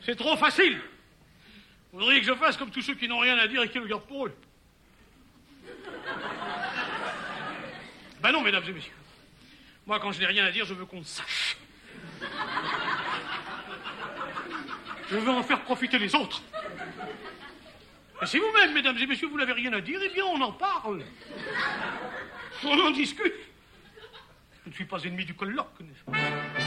C'est trop facile. Vous voudriez que je fasse comme tous ceux qui n'ont rien à dire et qui le gardent pour eux. Ben non, mesdames et messieurs. Moi, quand je n'ai rien à dire, je veux qu'on le sache. Je veux en faire profiter les autres. Et si vous-même, mesdames et messieurs, vous n'avez rien à dire, eh bien, on en parle. On en discute. Je ne suis pas ennemi du colloque, n'est-ce pas?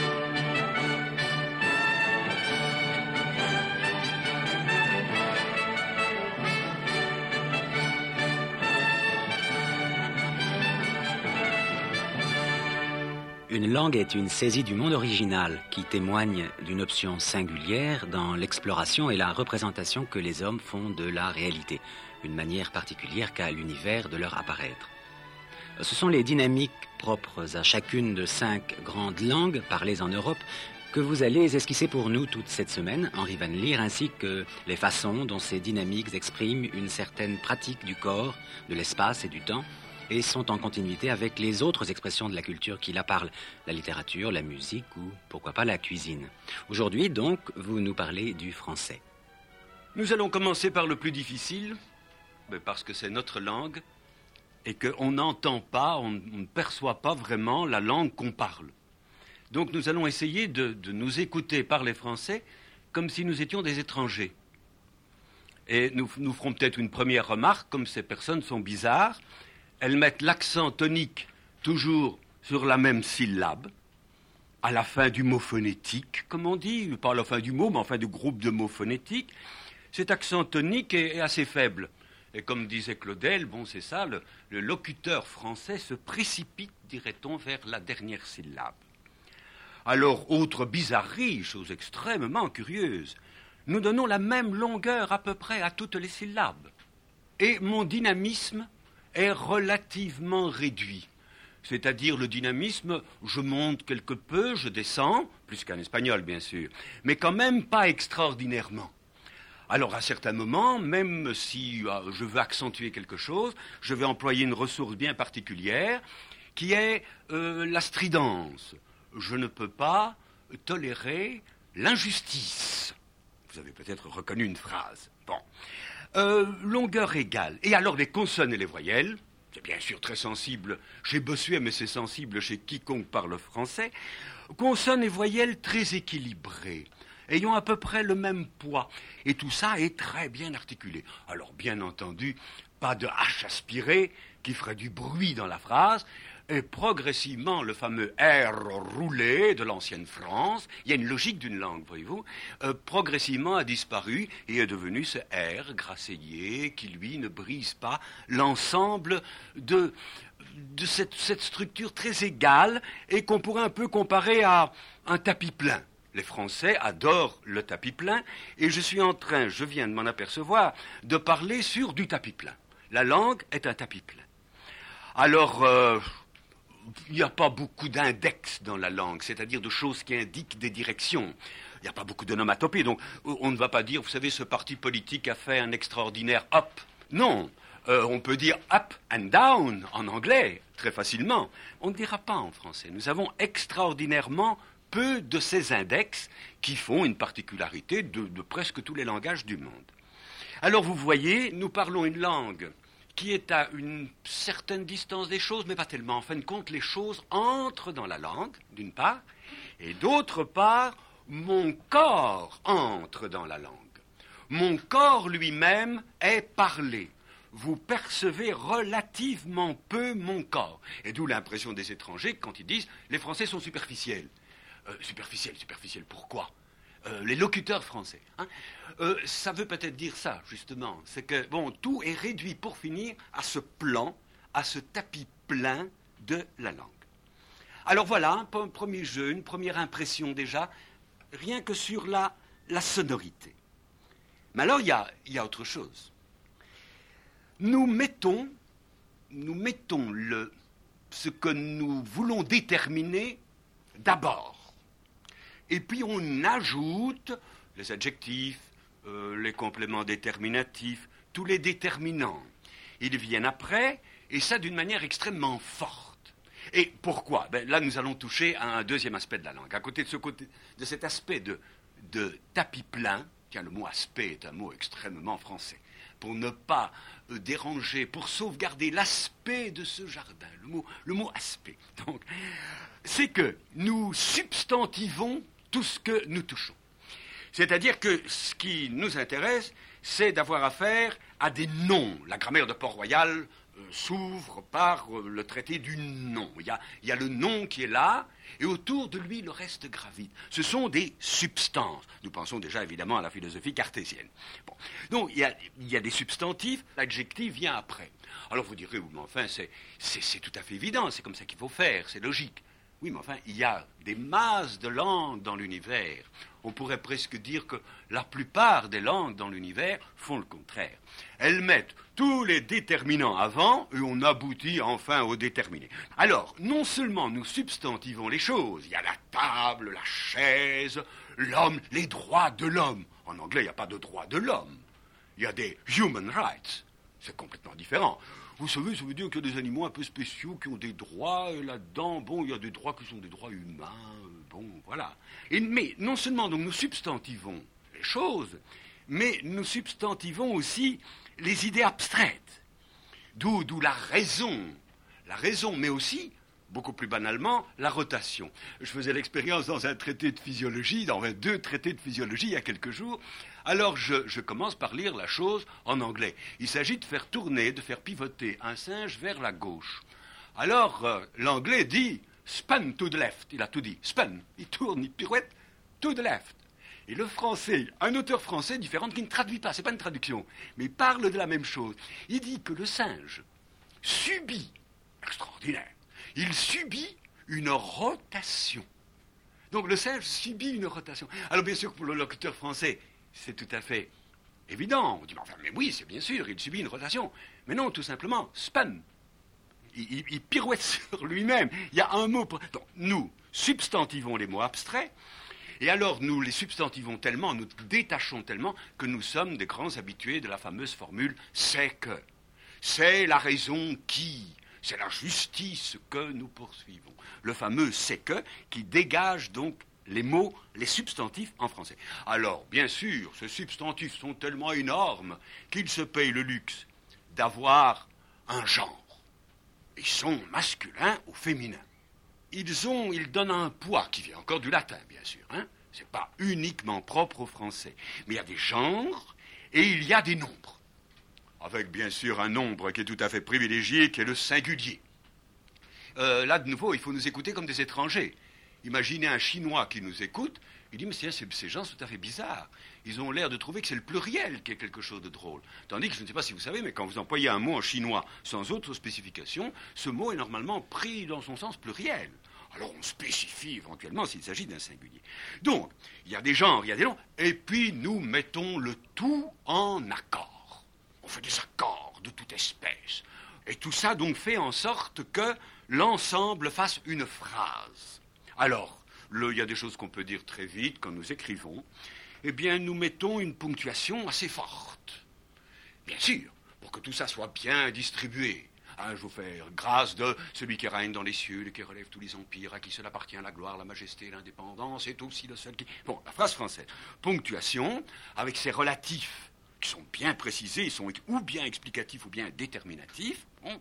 Une langue est une saisie du monde original qui témoigne d'une option singulière dans l'exploration et la représentation que les hommes font de la réalité, une manière particulière qu'a l'univers de leur apparaître. Ce sont les dynamiques propres à chacune de 5 grandes langues parlées en Europe que vous allez esquisser pour nous toute cette semaine, Henri Van Leer, ainsi que les façons dont ces dynamiques expriment une certaine pratique du corps, de l'espace et du temps, et sont en continuité avec les autres expressions de la culture qui la parlent, la littérature, la musique ou, pourquoi pas, la cuisine. Aujourd'hui, donc, vous nous parlez du français. Nous allons commencer par le plus difficile, parce que c'est notre langue, et qu'on n'entend pas, on ne perçoit pas vraiment la langue qu'on parle. Donc nous allons essayer de nous écouter parler français comme si nous étions des étrangers. Et nous ferons peut-être une première remarque, comme ces personnes sont bizarres. Elles mettent l'accent tonique toujours sur la même syllabe, à la fin du mot phonétique, comme on dit, pas à la fin du mot, mais enfin du groupe de mots phonétiques. Cet accent tonique est assez faible. Et comme disait Claudel, bon, c'est ça, le locuteur français se précipite, dirait-on, vers la dernière syllabe. Alors, autre bizarrerie, chose extrêmement curieuse, nous donnons la même longueur à peu près à toutes les syllabes. Et mon dynamisme est relativement réduit. C'est-à-dire le dynamisme, je monte quelque peu, je descends, plus qu'un espagnol bien sûr, mais quand même pas extraordinairement. Alors à certains moments, même si je veux accentuer quelque chose, je vais employer une ressource bien particulière, qui est la stridence. Je ne peux pas tolérer l'injustice. Vous avez peut-être reconnu une phrase. Bon. Longueur égale. Et alors les consonnes et les voyelles, c'est bien sûr très sensible chez Bossuet, mais c'est sensible chez quiconque parle français. Consonnes et voyelles très équilibrées, ayant à peu près le même poids. Et tout ça est très bien articulé. Alors bien entendu, pas de H aspiré qui ferait du bruit dans la phrase. Et progressivement, le fameux R roulé de l'ancienne France, il y a une logique d'une langue, voyez-vous, progressivement a disparu et est devenu ce R grasseyé qui, lui, ne brise pas l'ensemble de cette structure très égale et qu'on pourrait un peu comparer à un tapis plein. Les Français adorent le tapis plein et je viens de m'en apercevoir, de parler sur du tapis plein. La langue est un tapis plein. Alors, il n'y a pas beaucoup d'index dans la langue, c'est-à-dire de choses qui indiquent des directions. Il n'y a pas beaucoup d'onomatopées, donc on ne va pas dire, vous savez, ce parti politique a fait un extraordinaire up. Non, on peut dire up and down en anglais, très facilement. On ne dira pas en français. Nous avons extraordinairement peu de ces index qui font une particularité de presque tous les langages du monde. Alors vous voyez, nous parlons une langue qui est à une certaine distance des choses, mais pas tellement. En fin de compte, les choses entrent dans la langue, d'une part, et d'autre part, mon corps entre dans la langue. Mon corps lui-même est parlé. Vous percevez relativement peu mon corps. Et d'où l'impression des étrangers quand ils disent « les Français sont superficiels ». Superficiels, pourquoi ? Les locuteurs français. Ça veut peut-être dire ça, justement. C'est que, bon, tout est réduit, pour finir, à ce plan, à ce tapis plein de la langue. Alors voilà, un premier jeu, une première impression déjà, rien que sur la sonorité. Mais alors, il y a autre chose. Nous mettons ce que nous voulons déterminer d'abord. Et puis on ajoute les adjectifs, les compléments déterminatifs, tous les déterminants. Ils viennent après, et ça d'une manière extrêmement forte. Et pourquoi ? Là, nous allons toucher à un deuxième aspect de la langue. À côté de cet aspect de de tapis plein. Tiens, le mot aspect est un mot extrêmement français. Pour ne pas déranger, pour sauvegarder l'aspect de ce jardin, le mot aspect. Donc, c'est que nous substantivons tout ce que nous touchons. C'est-à-dire que ce qui nous intéresse, c'est d'avoir affaire à des noms. La grammaire de Port-Royal s'ouvre par le traité du nom. Il y a le nom qui est là, et autour de lui, le reste gravite. Ce sont des substances. Nous pensons déjà évidemment à la philosophie cartésienne. Bon. Donc, il y a des substantifs, l'adjectif vient après. Alors vous direz, oui, mais enfin, c'est tout à fait évident, c'est comme ça qu'il faut faire, c'est logique. Oui, mais enfin, il y a des masses de langues dans l'univers. On pourrait presque dire que la plupart des langues dans l'univers font le contraire. Elles mettent tous les déterminants avant et on aboutit enfin aux déterminés. Alors, non seulement nous substantivons les choses, il y a la table, la chaise, l'homme, les droits de l'homme. En anglais, il n'y a pas de droits de l'homme. Il y a des human rights. C'est complètement différent. Vous savez, ça veut dire qu'il y a des animaux un peu spéciaux qui ont des droits, et là-dedans, bon, il y a des droits qui sont des droits humains, bon, voilà. Mais non seulement donc nous substantivons les choses, mais nous substantivons aussi les idées abstraites. D'où la raison, mais aussi, beaucoup plus banalement, la rotation. Je faisais l'expérience dans un traité de physiologie, dans 2 traités de physiologie il y a quelques jours. Alors je commence par lire la chose en anglais. Il s'agit de faire tourner, de faire pivoter un singe vers la gauche. Alors l'anglais dit « spin to the left ». Il a tout dit. Spin. Il tourne, il pirouette to the left. Et le français, un auteur français différent qui ne traduit pas, c'est pas une traduction, mais il parle de la même chose. Il dit que le singe subit, extraordinaire, il subit une rotation. Donc le singe subit une rotation. Alors bien sûr, pour le locuteur français, c'est tout à fait évident. On dit, enfin, mais oui, c'est bien sûr, il subit une rotation. Mais non, tout simplement, spin. Il pirouette sur lui-même. Il y a un mot pour... Donc, nous substantivons les mots abstraits, et alors nous les substantivons tellement, nous détachons tellement, que nous sommes des grands habitués de la fameuse formule « c'est que ». C'est la raison qui... C'est la justice que nous poursuivons. Le fameux « c'est que » qui dégage donc les mots, les substantifs en français. Alors, bien sûr, ces substantifs sont tellement énormes qu'ils se payent le luxe d'avoir un genre. Ils sont masculins ou féminins. Ils donnent un poids qui vient encore du latin, bien sûr. Hein. C'est pas uniquement propre au français. Mais il y a des genres et il y a des nombres. Avec, bien sûr, un nombre qui est tout à fait privilégié, qui est le singulier. Là, de nouveau, il faut nous écouter comme des étrangers. Imaginez un Chinois qui nous écoute, il dit, mais ces gens sont tout à fait bizarres. Ils ont l'air de trouver que c'est le pluriel qui est quelque chose de drôle. Tandis que, je ne sais pas si vous savez, mais quand vous employez un mot en chinois sans autre spécification, ce mot est normalement pris dans son sens pluriel. Alors on spécifie éventuellement s'il s'agit d'un singulier. Donc, il y a des genres, il y a des noms, et puis nous mettons le tout en accord. On fait des accords de toute espèce. Et tout ça donc fait en sorte que l'ensemble fasse une phrase. Alors, il y a des choses qu'on peut dire très vite quand nous écrivons. Eh bien, nous mettons une ponctuation assez forte. Bien sûr, pour que tout ça soit bien distribué. Je vous fais grâce de celui qui règne dans les cieux, qui relève tous les empires, à qui seul appartient la gloire, la majesté, l'indépendance, est aussi le seul qui... Bon, la phrase française. Ponctuation, avec ses relatifs, qui sont bien précisés, ils sont ou bien explicatifs ou bien déterminatifs. Bon,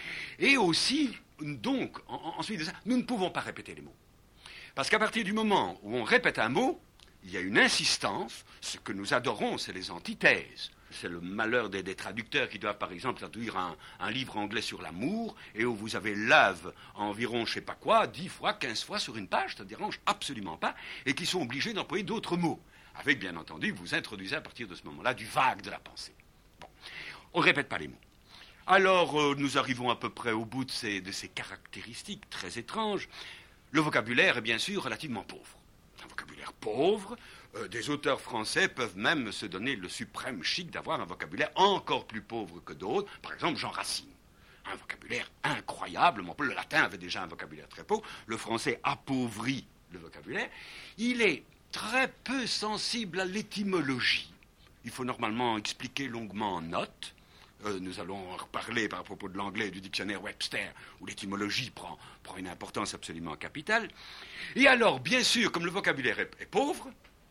et aussi, donc, ensuite de ça, nous ne pouvons pas répéter les mots. Parce qu'à partir du moment où on répète un mot, il y a une insistance. Ce que nous adorons, c'est les antithèses. C'est le malheur des traducteurs qui doivent, par exemple, traduire un livre anglais sur l'amour, et où vous avez love environ, je ne sais pas quoi, 10 fois, 15 fois sur une page, ça ne dérange absolument pas, et qui sont obligés d'employer d'autres mots. Avec, bien entendu, vous introduisez à partir de ce moment-là du vague de la pensée. Bon, on ne répète pas les mots. Alors, nous arrivons à peu près au bout de ces caractéristiques très étranges. Le vocabulaire est bien sûr relativement pauvre. Un vocabulaire pauvre, des auteurs français peuvent même se donner le suprême chic d'avoir un vocabulaire encore plus pauvre que d'autres. Par exemple, Jean Racine. Un vocabulaire incroyable. Le latin avait déjà un vocabulaire très pauvre. Le français appauvrit le vocabulaire. Il est très peu sensible à l'étymologie. Il faut normalement expliquer longuement en notes. Nous allons en reparler par propos de l'anglais et du dictionnaire Webster, où l'étymologie prend une importance absolument capitale. Et alors, bien sûr, comme le vocabulaire est pauvre,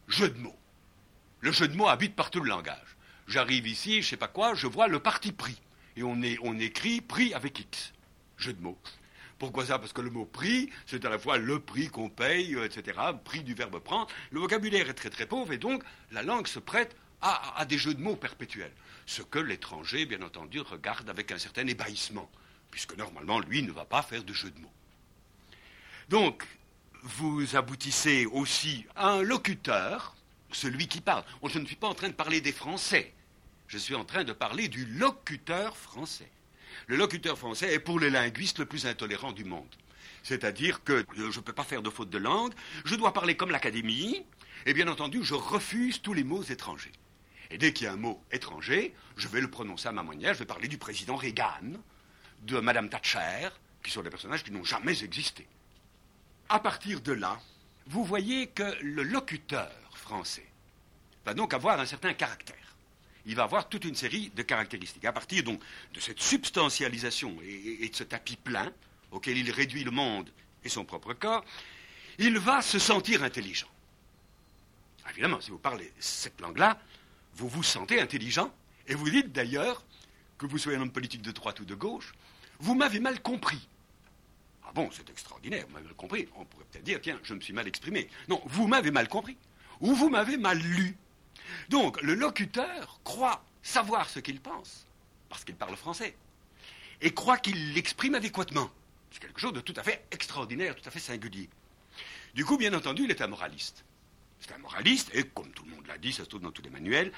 jeu de mots. Le jeu de mots habite partout le langage. J'arrive ici, je sais pas quoi, je vois le parti pris. Et on écrit prix avec X. Jeu de mots. Pourquoi ça? Parce que le mot prix, c'est à la fois le prix qu'on paye, etc., prix du verbe prendre. Le vocabulaire est très très pauvre et donc la langue se prête à des jeux de mots perpétuels. Ce que l'étranger, bien entendu, regarde avec un certain ébahissement, puisque normalement, lui, ne va pas faire de jeux de mots. Donc, vous aboutissez aussi à un locuteur, celui qui parle. Je ne suis pas en train de parler des Français. Je suis en train de parler du locuteur français. Le locuteur français est pour les linguistes le plus intolérant du monde. C'est-à-dire que je ne peux pas faire de faute de langue, je dois parler comme l'Académie, et bien entendu, je refuse tous les mots étrangers. Et dès qu'il y a un mot étranger, je vais le prononcer à ma manière, je vais parler du président Reagan, de Madame Thatcher, qui sont des personnages qui n'ont jamais existé. À partir de là, vous voyez que le locuteur français va donc avoir un certain caractère. Il va avoir toute une série de caractéristiques. À partir donc de cette substantialisation et de ce tapis plein, auquel il réduit le monde et son propre corps, il va se sentir intelligent. Évidemment, si vous parlez cette langue-là, vous vous sentez intelligent, et vous dites d'ailleurs, que vous soyez un homme politique de droite ou de gauche, vous m'avez mal compris. Ah bon, c'est extraordinaire, vous m'avez mal compris. On pourrait peut-être dire, tiens, je me suis mal exprimé. Non, vous m'avez mal compris, ou vous m'avez mal lu. Donc, le locuteur croit savoir ce qu'il pense, parce qu'il parle français, et croit qu'il l'exprime adéquatement. C'est quelque chose de tout à fait extraordinaire, tout à fait singulier. Du coup, bien entendu, il est un moraliste. C'est un moraliste, et comme tout le monde l'a dit, ça se trouve dans tous les manuels,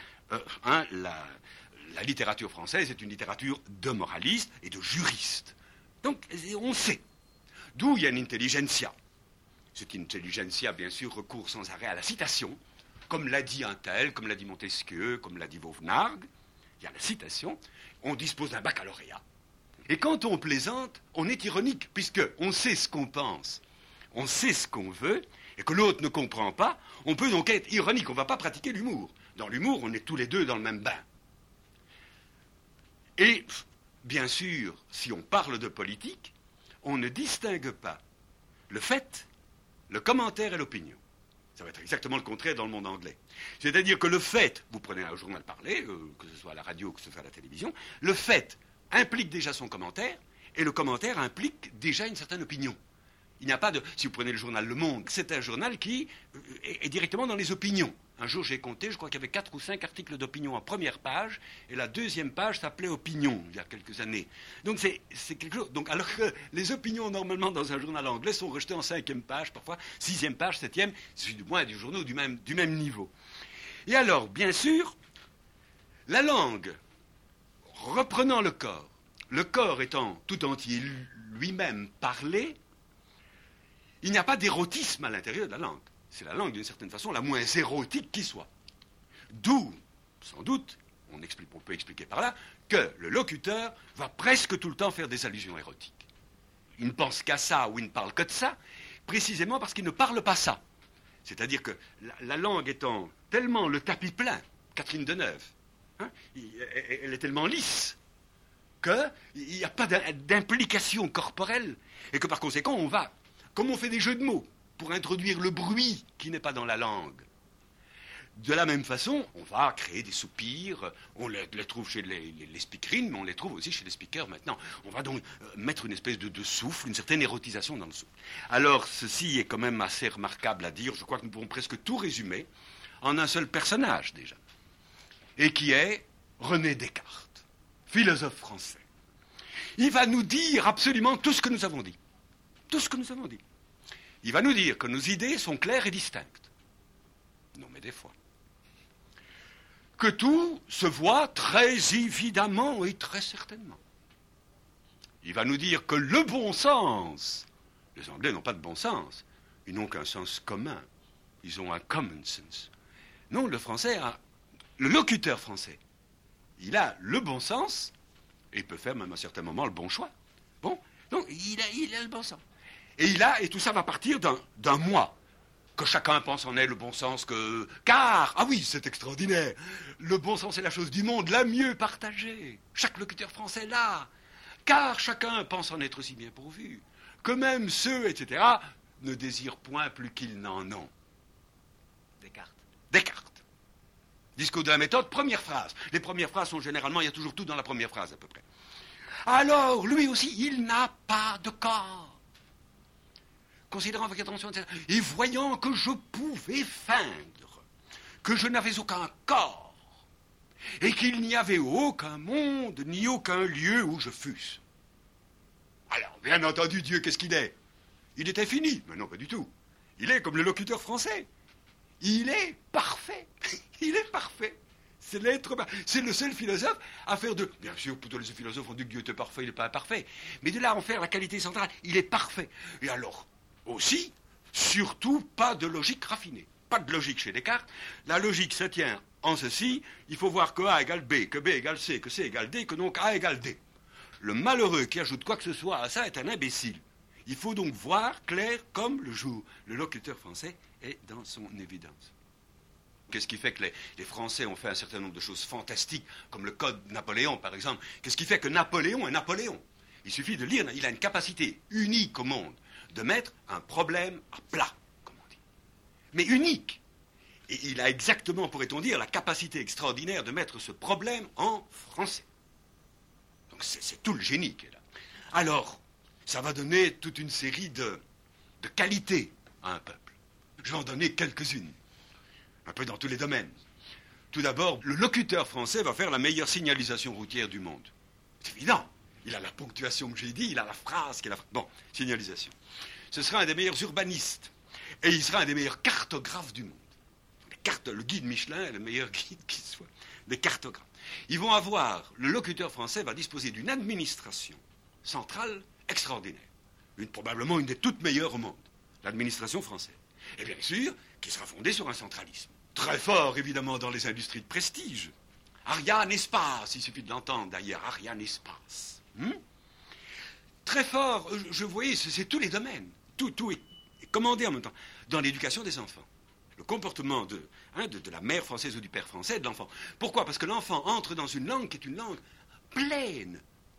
la littérature française est une littérature de moralistes et de juristes. Donc, on sait. D'où il y a une intelligentsia. Cette intelligentsia, bien sûr, recourt sans arrêt à la citation, comme l'a dit un tel, comme l'a dit Montesquieu, comme l'a dit Vauvenargues. Il y a la citation, on dispose d'un baccalauréat. Et quand on plaisante, on est ironique, puisqu'on sait ce qu'on pense, on sait ce qu'on veut, et que l'autre ne comprend pas, on peut donc être ironique, on ne va pas pratiquer l'humour. Dans l'humour, on est tous les deux dans le même bain. Et, bien sûr, si on parle de politique, on ne distingue pas le fait, le commentaire et l'opinion. Ça va être exactement le contraire dans le monde anglais. C'est-à-dire que le fait, vous prenez un journal parlé, que ce soit à la radio, que ce soit à la télévision, le fait implique déjà son commentaire, et le commentaire implique déjà une certaine opinion. Il n'y a pas de... Si vous prenez le journal Le Monde, c'est un journal qui est directement dans les opinions. Un jour, j'ai compté, je crois qu'il y avait 4 ou 5 articles d'opinion en première page, et la deuxième page s'appelait Opinion, il y a quelques années. Donc, c'est quelque chose... Donc, alors que les opinions, normalement, dans un journal anglais, sont rejetées en 5e page, parfois 6e page, 7e, c'est du moins du journaux du même niveau. Et alors, bien sûr, la langue, reprenant le corps étant tout entier lui-même parlé, il n'y a pas d'érotisme à l'intérieur de la langue. C'est la langue, d'une certaine façon, la moins érotique qui soit. D'où, sans doute, on peut expliquer par là, que le locuteur va presque tout le temps faire des allusions érotiques. Il ne pense qu'à ça ou il ne parle que de ça, précisément parce qu'il ne parle pas ça. C'est-à-dire que la langue étant tellement le tapis plein, Catherine Deneuve, hein, elle est tellement lisse, qu'il n'y a pas d'implication corporelle, et que par conséquent, on va... Comme on fait des jeux de mots pour introduire le bruit qui n'est pas dans la langue. De la même façon, on va créer des soupirs, on les trouve chez les speakerines, mais on les trouve aussi chez les speakers maintenant. On va donc mettre une espèce de souffle, une certaine érotisation dans le souffle. Alors, ceci est quand même assez remarquable à dire, je crois que nous pouvons presque tout résumer en un seul personnage déjà, et qui est René Descartes, philosophe français. Il va nous dire absolument tout ce que nous avons dit. Tout ce que nous avons dit. Il va nous dire que nos idées sont claires et distinctes. Non, mais des fois. Que tout se voit très évidemment et très certainement. Il va nous dire que le bon sens, les Anglais n'ont pas de bon sens, ils n'ont qu'un sens commun. Ils ont un common sense. Non, le locuteur français, il a le bon sens, et il peut faire même à certains moments le bon choix. Bon, donc il a le bon sens. Et tout ça va partir d'un moi. Que chacun pense en ait le bon sens que... Car, ah oui, c'est extraordinaire, le bon sens est la chose du monde la mieux partagée. Chaque locuteur français l'a. Car chacun pense en être aussi bien pourvu. Que même ceux, etc., ne désirent point plus qu'ils n'en ont. Descartes. Descartes. Discours de la méthode, première phrase. Les premières phrases sont généralement, il y a toujours tout dans la première phrase à peu près. Alors, lui aussi, il n'a pas de corps. Considérant avec attention, etc. Et voyant que je pouvais feindre, que je n'avais aucun corps, et qu'il n'y avait aucun monde, ni aucun lieu où je fusse. Alors, bien entendu, Dieu, qu'est-ce qu'il est? Il était fini. Mais non, pas du tout. Il est comme le locuteur français. Il est parfait. Il est parfait. C'est l'être. C'est le seul philosophe à faire de. Bien sûr, plutôt les philosophes ont dit que Dieu était parfait, il n'est pas imparfait. Mais de là à en faire la qualité centrale, il est parfait. Et alors, aussi, surtout, pas de logique raffinée. Pas de logique chez Descartes. La logique se tient en ceci. Il faut voir que A égale B, que B égale C, que C égale D, que donc A égale D. Le malheureux qui ajoute quoi que ce soit à ça est un imbécile. Il faut donc voir clair comme le jour. Le locuteur français est dans son évidence. Qu'est-ce qui fait que les Français ont fait un certain nombre de choses fantastiques, comme le Code Napoléon, par exemple? Qu'est-ce qui fait que Napoléon est Napoléon? Il suffit de lire, il a une capacité unique au monde de mettre un problème à plat, comme on dit. Mais unique. Et il a exactement, pourrait-on dire, la capacité extraordinaire de mettre ce problème en français. Donc c'est tout le génie qui est là. Alors, ça va donner toute une série de qualités à un peuple. Je vais en donner quelques-unes, un peu dans tous les domaines. Tout d'abord, le locuteur français va faire la meilleure signalisation routière du monde. C'est évident. Il a la ponctuation que j'ai dit, il a la phrase qui est la... Bon, signalisation. Ce sera un des meilleurs urbanistes. Et il sera un des meilleurs cartographes du monde. Le guide Michelin est le meilleur guide qui soit. Des cartographes. Ils vont avoir... Le locuteur français va disposer d'une administration centrale extraordinaire. Probablement une des toutes meilleures au monde. L'administration française. Et bien sûr, qui sera fondée sur un centralisme. Très fort, évidemment, dans les industries de prestige. Ariane Espace, il suffit de l'entendre d'ailleurs, Ariane Espace. Très fort, je voyais, c'est tous les domaines. Tout est commandé en même temps. Dans l'éducation des enfants. Le comportement de la mère française ou du père français de l'enfant. Pourquoi? Parce que l'enfant entre dans une langue qui est une langue pleine,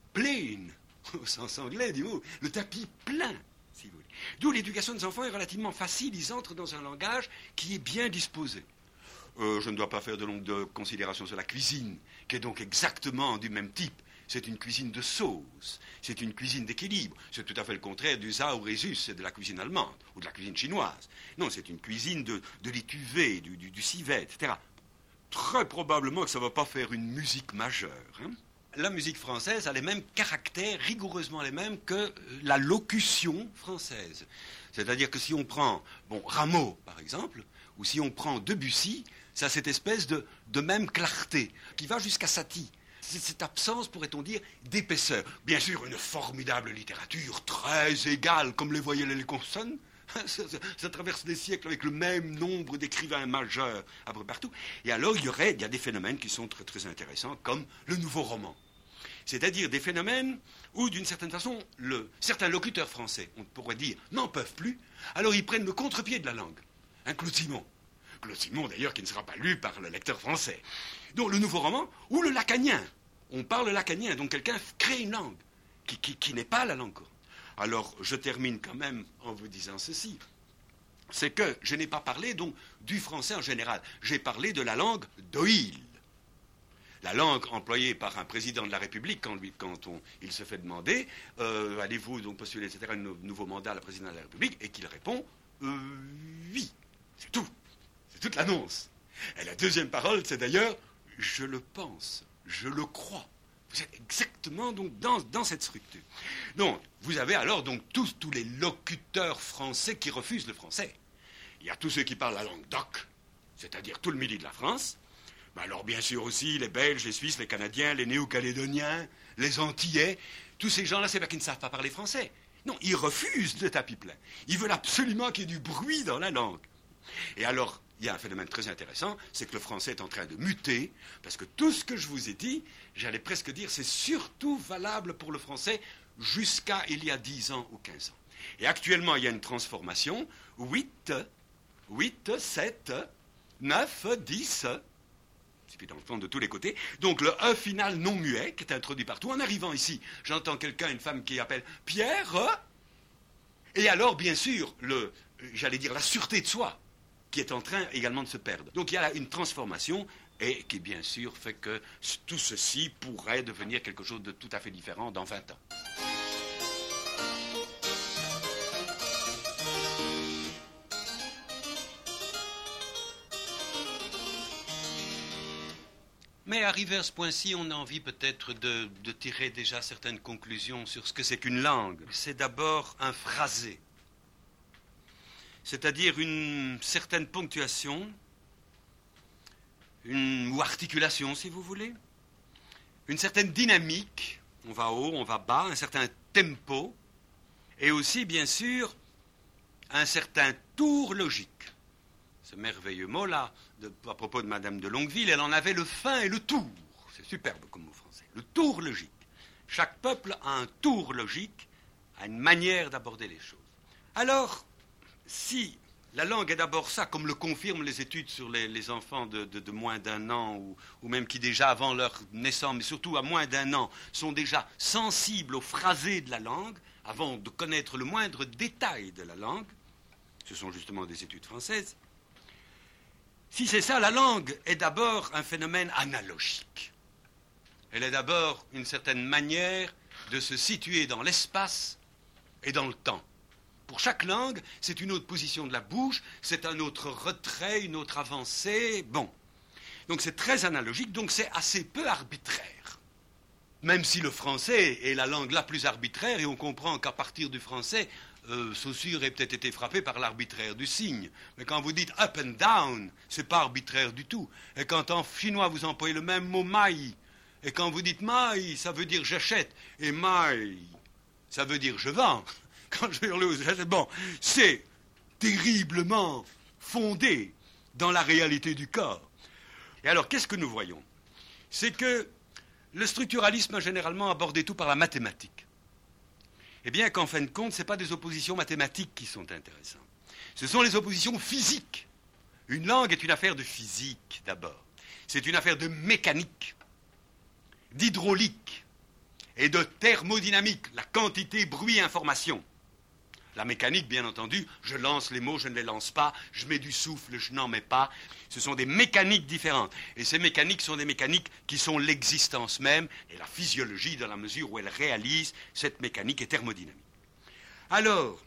au sens anglais du mot, le tapis plein, si vous voulez. D'où l'éducation des enfants est relativement facile, ils entrent dans un langage qui est bien disposé. Je ne dois pas faire de longues considérations sur la cuisine, qui est donc exactement du même type. C'est une cuisine de sauce, c'est une cuisine d'équilibre. C'est tout à fait le contraire du Sauerresus et de la cuisine allemande, ou de la cuisine chinoise. Non, c'est une cuisine de l'étuvée, du civet, etc. Très probablement que ça ne va pas faire une musique majeure. La musique française a les mêmes caractères, rigoureusement les mêmes, que la locution française. C'est-à-dire que si on prend, Rameau, par exemple, ou si on prend Debussy, ça a cette espèce de même clarté, qui va jusqu'à Satie. C'est cette absence, pourrait-on dire, d'épaisseur. Bien sûr, une formidable littérature, très égale, comme les voyelles et les consonnes. Ça traverse des siècles avec le même nombre d'écrivains majeurs à peu près partout. Et alors, il y a des phénomènes qui sont très, très intéressants, comme le nouveau roman. C'est-à-dire des phénomènes où, d'une certaine façon, certains locuteurs français, on pourrait dire, n'en peuvent plus. Alors, ils prennent le contre-pied de la langue. Claude Simon. Claude Simon, d'ailleurs, qui ne sera pas lu par le lecteur français. Donc, le nouveau roman, ou le lacanien. On parle lacanien, donc quelqu'un crée une langue qui n'est pas la langue courante. Alors, je termine quand même en vous disant ceci. C'est que je n'ai pas parlé, donc, du français en général. J'ai parlé de la langue d'Oïl. La langue employée par un président de la République quand il se fait demander allez-vous donc postuler, etc., un nouveau mandat à la présidence de la République, et qu'il répond oui. C'est tout. C'est toute l'annonce. Et la deuxième parole, c'est d'ailleurs je le pense, je le crois. Vous êtes exactement donc dans cette structure. Donc, vous avez alors donc tous les locuteurs français qui refusent le français. Il y a tous ceux qui parlent la langue d'oc, c'est-à-dire tout le midi de la France. Mais alors, bien sûr aussi, les Belges, les Suisses, les Canadiens, les Néo-Calédoniens, les Antillais, tous ces gens-là, c'est pas qu'ils ne savent pas parler français. Non, ils refusent le tapis plein. Ils veulent absolument qu'il y ait du bruit dans la langue. Et alors, il y a un phénomène très intéressant, c'est que le français est en train de muter, parce que tout ce que je vous ai dit, j'allais presque dire, c'est surtout valable pour le français jusqu'à il y a 10 ans ou 15 ans. Et actuellement, il y a une transformation, 8, 7, 9, 10... puis dans le fond de tous les côtés. Donc le E final non muet, qui est introduit partout. En arrivant ici, j'entends quelqu'un, une femme qui appelle Pierre. Et alors, bien sûr, j'allais dire la sûreté de soi, qui est en train également de se perdre. Donc il y a une transformation et qui, bien sûr, fait que tout ceci pourrait devenir quelque chose de tout à fait différent dans 20 ans. Mais arrivé à ce point-ci, on a envie peut-être de tirer déjà certaines conclusions sur ce que c'est qu'une langue. C'est d'abord un phrasé, c'est-à-dire une certaine ponctuation, ou articulation, si vous voulez, une certaine dynamique, on va haut, on va bas, un certain tempo, et aussi, bien sûr, un certain tour logique. Ce merveilleux mot-là, à propos de Madame de Longueville, elle en avait le fin et le tour. C'est superbe comme mot français. Le tour logique. Chaque peuple a un tour logique, a une manière d'aborder les choses. Alors, si la langue est d'abord ça, comme le confirment les études sur les enfants de moins d'un an, ou même qui déjà avant leur naissance, mais surtout à moins d'un an, sont déjà sensibles au phrasé de la langue, avant de connaître le moindre détail de la langue, ce sont justement des études françaises. Si c'est ça, la langue est d'abord un phénomène analogique. Elle est d'abord une certaine manière de se situer dans l'espace et dans le temps. Pour chaque langue, c'est une autre position de la bouche, c'est un autre retrait, une autre avancée. Bon. Donc c'est très analogique, donc c'est assez peu arbitraire. Même si le français est la langue la plus arbitraire, et on comprend qu'à partir du français, Saussure ait peut-être été frappé par l'arbitraire du signe. Mais quand vous dites up and down, c'est pas arbitraire du tout. Et quand en chinois vous employez le même mot mai, et quand vous dites mai, ça veut dire j'achète, et mai, ça veut dire je vends. Quand je hurle aux j'achète, bon, c'est terriblement fondé dans la réalité du corps. Et alors, qu'est-ce que nous voyons? C'est que le structuralisme a généralement abordé tout par la mathématique. Eh bien, qu'en fin de compte, ce n'est pas des oppositions mathématiques qui sont intéressantes. Ce sont les oppositions physiques. Une langue est une affaire de physique, d'abord. C'est une affaire de mécanique, d'hydraulique et de thermodynamique, la quantité bruit-information. La mécanique, bien entendu, je lance les mots, je ne les lance pas, je mets du souffle, je n'en mets pas. Ce sont des mécaniques différentes. Et ces mécaniques sont des mécaniques qui sont l'existence même, et la physiologie, dans la mesure où elle réalise cette mécanique, est thermodynamique. Alors,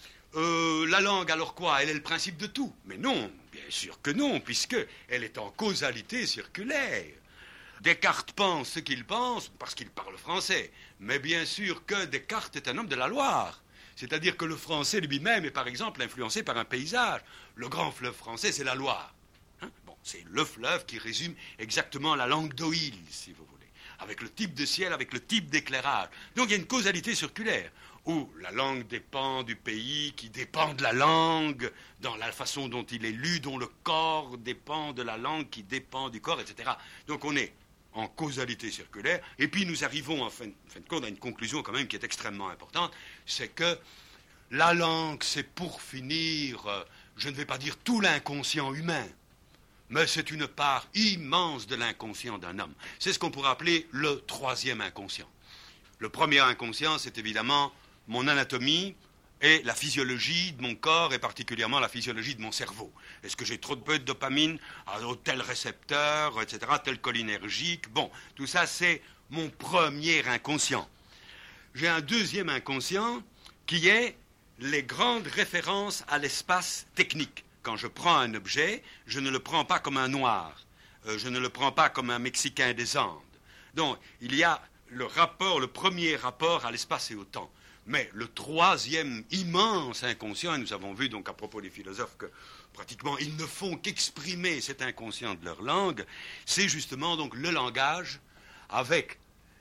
la langue, alors quoi? Elle est le principe de tout? Mais non, bien sûr que non, puisqu'elle est en causalité circulaire. Descartes pense ce qu'il pense parce qu'il parle français. Mais bien sûr que Descartes est un homme de la Loire. C'est-à-dire que le français lui-même est, par exemple, influencé par un paysage. Le grand fleuve français, c'est la Loire. Bon, c'est le fleuve qui résume exactement la langue d'Oïl, si vous voulez, avec le type de ciel, avec le type d'éclairage. Donc il y a une causalité circulaire, où la langue dépend du pays, qui dépend de la langue, dans la façon dont il est lu, dont le corps dépend de la langue, qui dépend du corps, etc. Donc on est en causalité circulaire, et puis nous arrivons en fin de compte à une conclusion quand même qui est extrêmement importante, c'est que la langue, c'est pour finir, je ne vais pas dire tout l'inconscient humain, mais c'est une part immense de l'inconscient d'un homme. C'est ce qu'on pourrait appeler le troisième inconscient. Le premier inconscient, c'est évidemment mon anatomie et la physiologie de mon corps, et particulièrement la physiologie de mon cerveau. Est-ce que j'ai trop de peu de dopamine à tel récepteur, etc., tel cholinergique? Bon, tout ça, c'est mon premier inconscient. J'ai un deuxième inconscient qui est les grandes références à l'espace technique. Quand je prends un objet, je ne le prends pas comme un noir. Je ne le prends pas comme un Mexicain des Andes. Donc, il y a le premier rapport à l'espace et au temps. Mais le troisième immense inconscient, et nous avons vu donc à propos des philosophes que pratiquement ils ne font qu'exprimer cet inconscient de leur langue, c'est justement donc le langage avec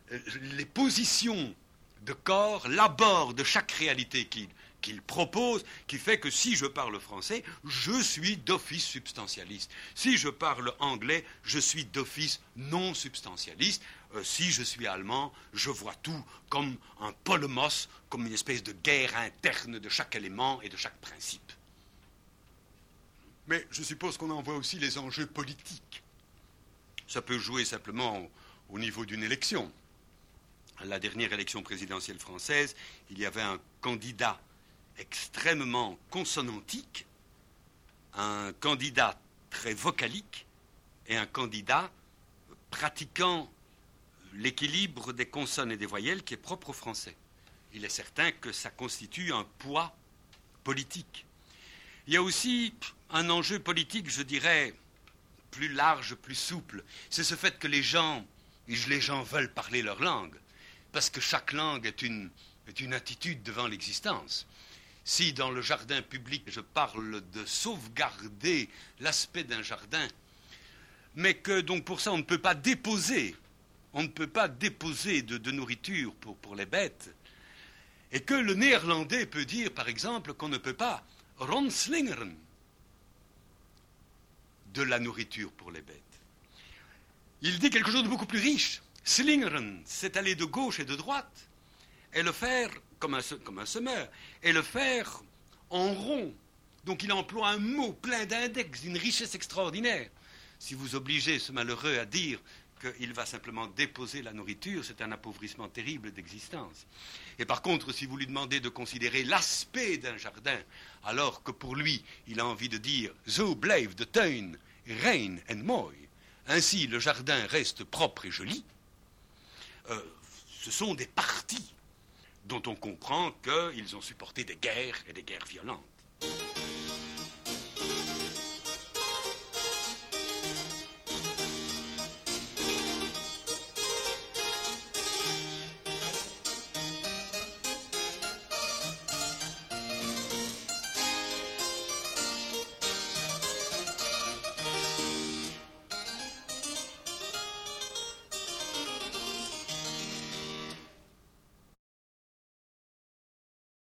les positions de corps, l'abord de chaque réalité qu'il propose, qui fait que si je parle français, je suis d'office substantialiste. Si je parle anglais, je suis d'office non substantialiste. Si je suis allemand, je vois tout comme un polemos, comme une espèce de guerre interne de chaque élément et de chaque principe. Mais je suppose qu'on en voit aussi les enjeux politiques. Ça peut jouer simplement au niveau d'une élection. À la dernière élection présidentielle française, il y avait un candidat extrêmement consonantique, un candidat très vocalique et un candidat pratiquant l'équilibre des consonnes et des voyelles qui est propre au français. Il est certain que ça constitue un poids politique. Il y a aussi un enjeu politique, je dirais, plus large, plus souple. C'est ce fait que les gens veulent parler leur langue, parce que chaque langue est une attitude devant l'existence. Si dans le jardin public, je parle de sauvegarder l'aspect d'un jardin, mais que donc pour ça on ne peut pas déposer de nourriture pour les bêtes, et que le néerlandais peut dire par exemple qu'on ne peut pas rondslingeren de la nourriture pour les bêtes. Il dit quelque chose de beaucoup plus riche. Slingeren, c'est aller de gauche et de droite, et le faire comme un semeur, et le faire en rond. Donc il emploie un mot plein d'index, d'une richesse extraordinaire. Si vous obligez ce malheureux à dire qu'il va simplement déposer la nourriture, c'est un appauvrissement terrible d'existence. Et par contre, si vous lui demandez de considérer l'aspect d'un jardin, alors que pour lui, il a envie de dire « Zo blijft de tuin rein en mooi », ainsi le jardin reste propre et joli, ce sont des partis dont on comprend qu'ils ont supporté des guerres et des guerres violentes.